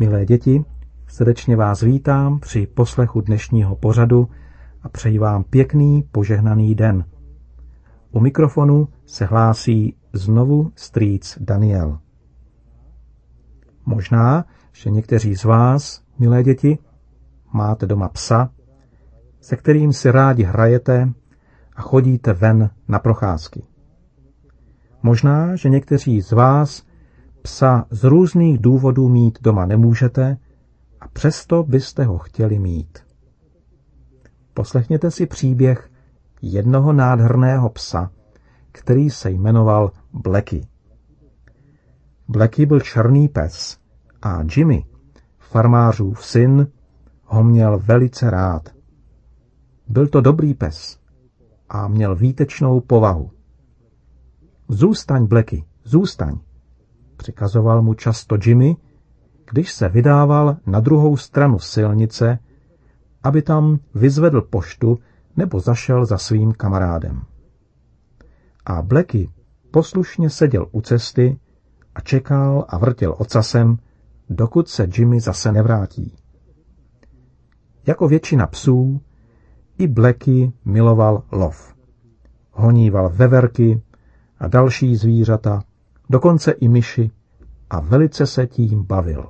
Milé děti, srdečně vás vítám při poslechu dnešního pořadu a přeji vám pěkný, požehnaný den. U mikrofonu se hlásí znovu strýc Daniel. Možná, že někteří z vás, milé děti, máte doma psa, se kterým si rádi hrajete a chodíte ven na procházky. Možná, že někteří z vás psa z různých důvodů mít doma nemůžete a přesto byste ho chtěli mít. Poslechněte si příběh jednoho nádherného psa, který se jmenoval Blacky. Blacky byl černý pes a Jimmy, farmářův syn, ho měl velice rád. Byl to dobrý pes a měl výtečnou povahu. Zůstaň, Blacky, zůstaň, přikazoval mu často Jimmy, když se vydával na druhou stranu silnice, aby tam vyzvedl poštu nebo zašel za svým kamarádem. A Blacky poslušně seděl u cesty a čekal a vrtěl ocasem, dokud se Jimmy zase nevrátí. Jako většina psů, i Blacky miloval lov. Honíval veverky a další zvířata, dokonce i myši, a velice se tím bavil.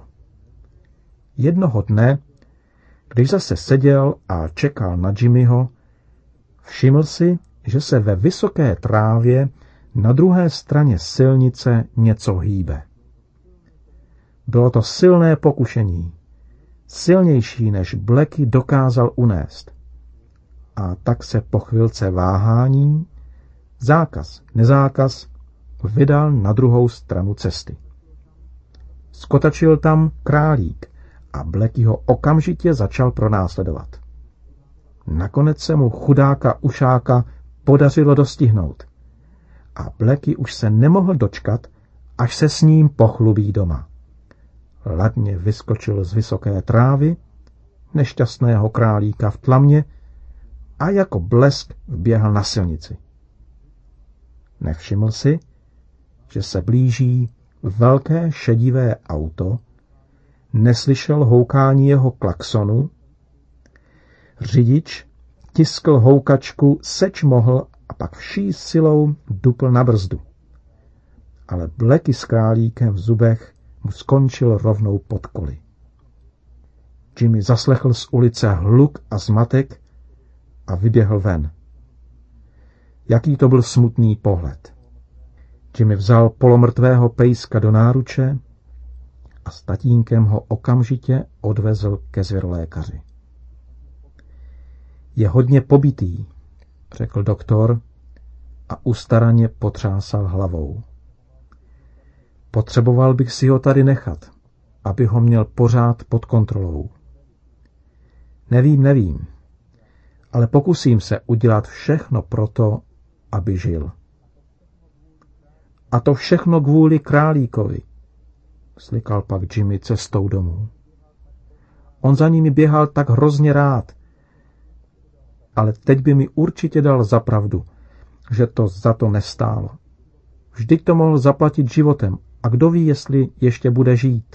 Jednoho dne, když zase seděl a čekal na Jimmyho, všiml si, že se ve vysoké trávě na druhé straně silnice něco hýbe. Bylo to silné pokušení, silnější, než Blacky dokázal unést. A tak se po chvilce váhání, zákaz, nezákaz, vydal na druhou stranu cesty. Skotačil tam králík a Blacky ho okamžitě začal pronásledovat. Nakonec se mu chudáka ušáka podařilo dostihnout a Blacky už se nemohl dočkat, až se s ním pochlubí doma. Ladně vyskočil z vysoké trávy, nešťastného králíka v tlamě a jako blesk vběhl na silnici. Nevšiml si, že se blíží velké šedivé auto, neslyšel houkání jeho klaxonu, řidič tiskl houkačku seč mohl a pak vší silou dupl na brzdu. Ale Blacky s králíkem v zubech mu skončil rovnou pod koly. Jimmy zaslechl z ulice hluk a zmatek a vyběhl ven. Jaký to byl smutný pohled. Jimmy vzal polomrtvého pejska do náruče a s tatínkem ho okamžitě odvezl ke zvěrolékaři. Je hodně pobitý, řekl doktor a ustaraně potřásal hlavou. Potřeboval bych si ho tady nechat, aby ho měl pořád pod kontrolou. Nevím, ale pokusím se udělat všechno proto, aby žil. A to všechno kvůli králíkovi, slikal pak Jimmy cestou domů. On za nimi běhal tak hrozně rád, ale teď by mi určitě dal za pravdu, že to za to nestálo. Vždyť to mohl zaplatit životem a kdo ví, jestli ještě bude žít.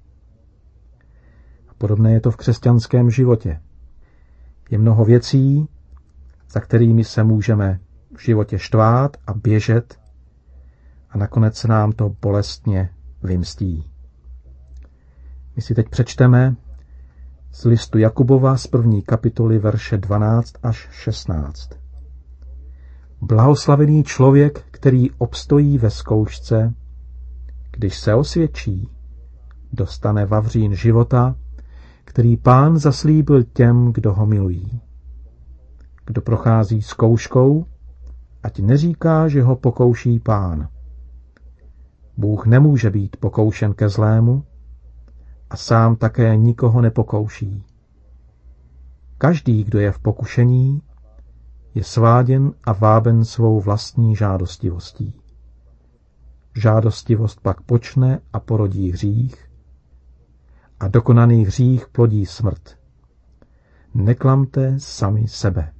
A podobné je to v křesťanském životě. Je mnoho věcí, za kterými se můžeme v životě štvát a běžet a nakonec se nám to bolestně vymstí. My si teď přečteme z listu Jakubova z 1. kapitoly verše 12 až 16. Blahoslavený člověk, který obstojí ve zkoušce, když se osvědčí, dostane vavřín života, který Pán zaslíbil těm, kdo ho milují. Kdo prochází zkouškou, ať neříká, že ho pokouší Pán. Bůh nemůže být pokoušen ke zlému a sám také nikoho nepokouší. Každý, kdo je v pokušení, je sváděn a váben svou vlastní žádostivostí. Žádostivost pak počne a porodí hřích a dokonaný hřích plodí smrt. Neklamte sami sebe.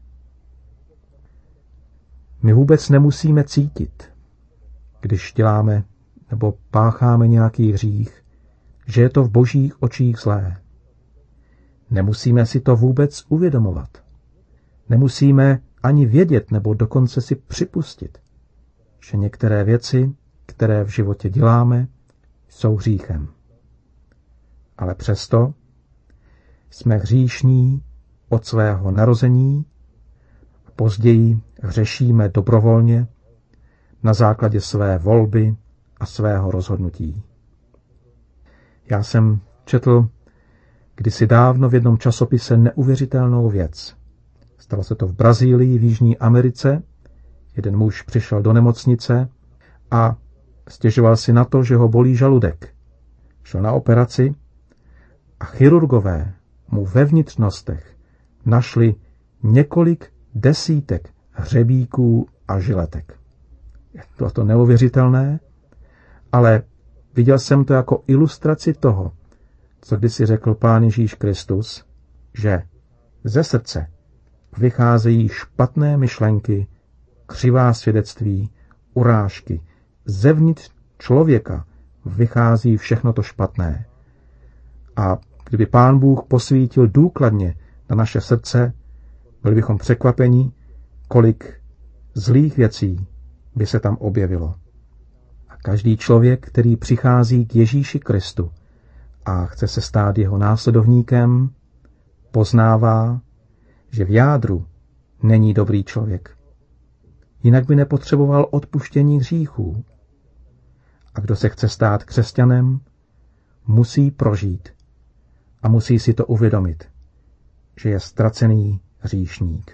My vůbec nemusíme cítit, když děláme nebo pácháme nějaký hřích, že je to v Božích očích zlé. Nemusíme si to vůbec uvědomovat. Nemusíme ani vědět nebo dokonce si připustit, že některé věci, které v životě děláme, jsou hříchem. Ale přesto jsme hříšní od svého narození a později hřešíme dobrovolně na základě své volby a svého rozhodnutí. Já jsem četl kdysi dávno v jednom časopise neuvěřitelnou věc. Stalo se to v Brazílii, v Jižní Americe. Jeden muž přišel do nemocnice a stěžoval si na to, že ho bolí žaludek. Šel na operaci a chirurgové mu ve vnitřnostech našli několik desítek hřebíků a žiletek. Bylo to neuvěřitelné, ale viděl jsem to jako ilustraci toho, co kdysi řekl Pán Ježíš Kristus, že ze srdce vycházejí špatné myšlenky, křivá svědectví, urážky. Zevnitř člověka vychází všechno to špatné. A kdyby Pán Bůh posvítil důkladně na naše srdce, byli bychom překvapeni, kolik zlých věcí by se tam objevilo. A každý člověk, který přichází k Ježíši Kristu a chce se stát jeho následovníkem, poznává, že v jádru není dobrý člověk. Jinak by nepotřeboval odpuštění hříchů. A kdo se chce stát křesťanem, musí prožít a musí si to uvědomit, že je ztracený hříšník.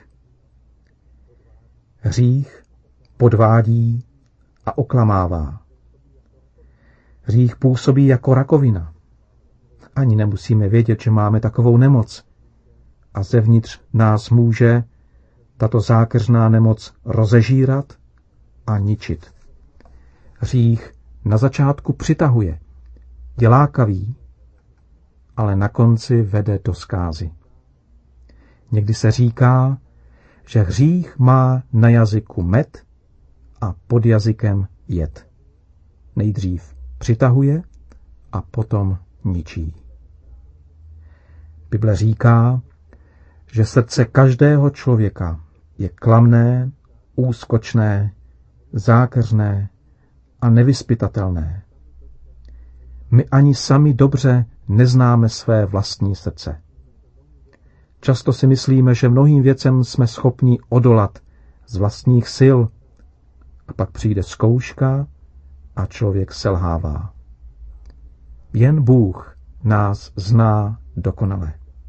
Hřích podvádí a oklamává. Hřích působí jako rakovina. Ani nemusíme vědět, že máme takovou nemoc. A zevnitř nás může tato zákeřná nemoc rozežírat a ničit. Hřích na začátku přitahuje, je lákavý, ale na konci vede do zkázy. Někdy se říká, že hřích má na jazyku med a pod jazykem jed. Nejdřív přitahuje a potom ničí. Bible říká, že srdce každého člověka je klamné, úskočné, zákeřné a nevyzpytatelné. My ani sami dobře neznáme své vlastní srdce. Často si myslíme, že mnohým věcem jsme schopni odolat z vlastních sil a pak přijde zkouška a člověk selhává. Jen Bůh nás zná dokonale.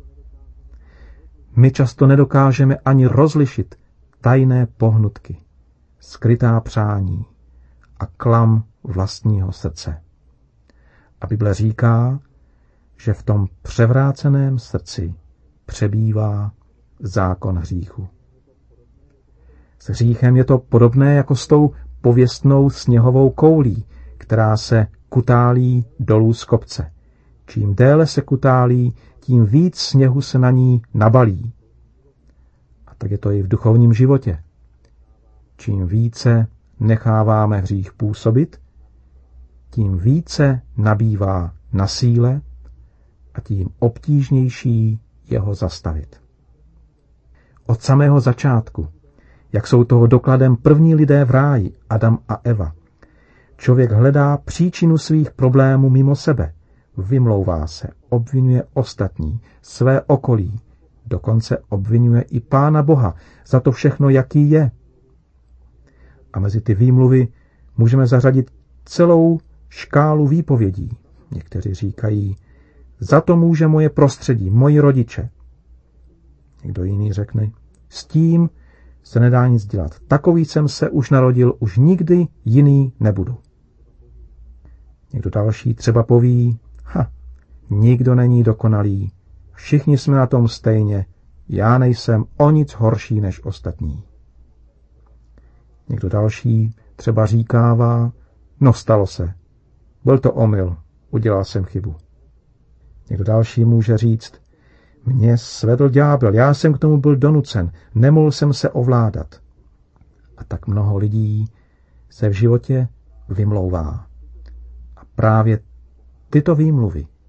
My často nedokážeme ani rozlišit tajné pohnutky, skrytá přání a klam vlastního srdce. A Bible říká, že v tom převráceném srdci přebývá zákon hříchu. S hříchem je to podobné jako s tou pověstnou sněhovou koulí, která se kutálí dolů z kopce. Čím déle se kutálí, tím víc sněhu se na ní nabalí. A tak je to i v duchovním životě. Čím více necháváme hřích působit, tím více nabývá na síle a tím obtížnější jeho zastavit. Od samého začátku, jak jsou toho dokladem první lidé v ráji, Adam a Eva, člověk hledá příčinu svých problémů mimo sebe, vymlouvá se, obvinuje ostatní, své okolí, dokonce obvinuje i Pána Boha za to všechno, jaký je. A mezi ty výmluvy můžeme zařadit celou škálu výpovědí. Někteří říkají, za to může moje prostředí, moji rodiče. Někdo jiný řekne, s tím se nedá nic dělat. Takový jsem se už narodil, už nikdy jiný nebudu. Někdo další třeba poví, nikdo není dokonalý, všichni jsme na tom stejně, já nejsem o nic horší než ostatní. Někdo další třeba říkává, no stalo se, byl to omyl, udělal jsem chybu. Někdo další může říct, mě svedl ďábel, já jsem k tomu byl donucen, nemohl jsem se ovládat. A tak mnoho lidí se v životě vymlouvá. A právě tyto výmluvy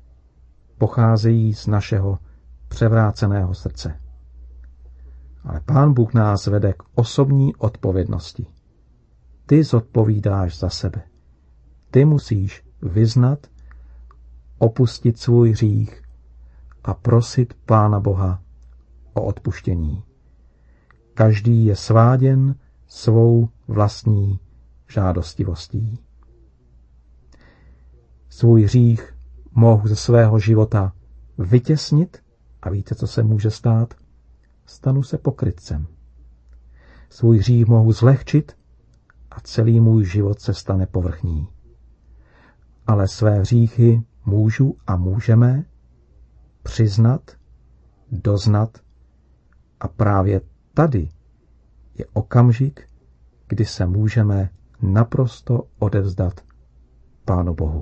pocházejí z našeho převráceného srdce. Ale Pán Bůh nás vede k osobní odpovědnosti. Ty zodpovídáš za sebe. Ty musíš vyznat, opustit svůj hřích a prosit Pána Boha o odpuštění. Každý je sváděn svou vlastní žádostivostí. Svůj hřích mohu ze svého života vytěsnit a víte, co se může stát? Stanu se pokrytcem. Svůj hřích mohu zlehčit a celý můj život se stane povrchní. Ale své hříchy můžu a můžeme přiznat, doznat a právě tady je okamžik, kdy se můžeme naprosto odevzdat Pánu Bohu.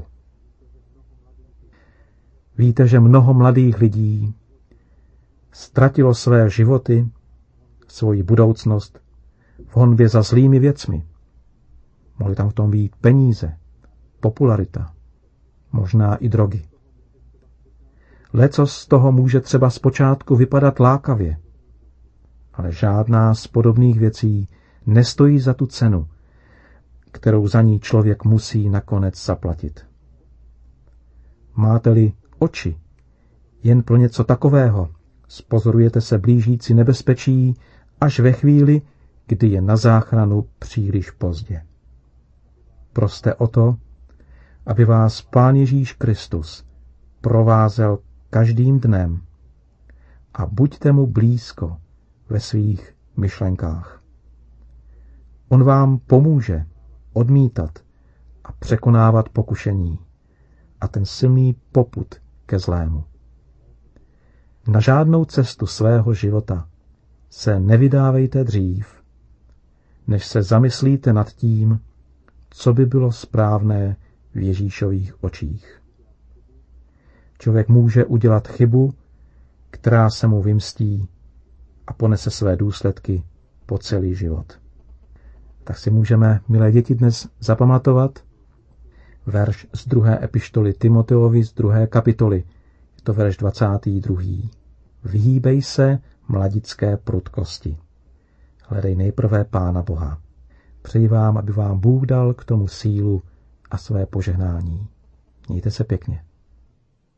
Víte, že mnoho mladých lidí ztratilo své životy, svoji budoucnost v honbě za zlými věcmi. Mohly tam v tom být peníze, popularita, možná i drogy. Lecos z toho může třeba zpočátku vypadat lákavě, ale žádná z podobných věcí nestojí za tu cenu, kterou za ní člověk musí nakonec zaplatit. Máte-li oči jen pro něco takového, spozorujete se blížící nebezpečí až ve chvíli, kdy je na záchranu příliš pozdě. Proste o to, aby vás Pán Ježíš Kristus provázel každým dnem a buďte mu blízko ve svých myšlenkách. On vám pomůže odmítat a překonávat pokušení a ten silný popud ke zlému. Na žádnou cestu svého života se nevydávejte dřív, než se zamyslíte nad tím, co by bylo správné v Ježíšových očích. Člověk může udělat chybu, která se mu vymstí a ponese své důsledky po celý život. Tak si můžeme, milé děti, dnes zapamatovat verš z 2. epištoly Timoteovi z 2. kapitoly. Je to verš 22. Vyhýbej se mladické prudkosti. Hledej nejprve Pána Boha. Přeji vám, aby vám Bůh dal k tomu sílu a své požehnání. Mějte se pěkně.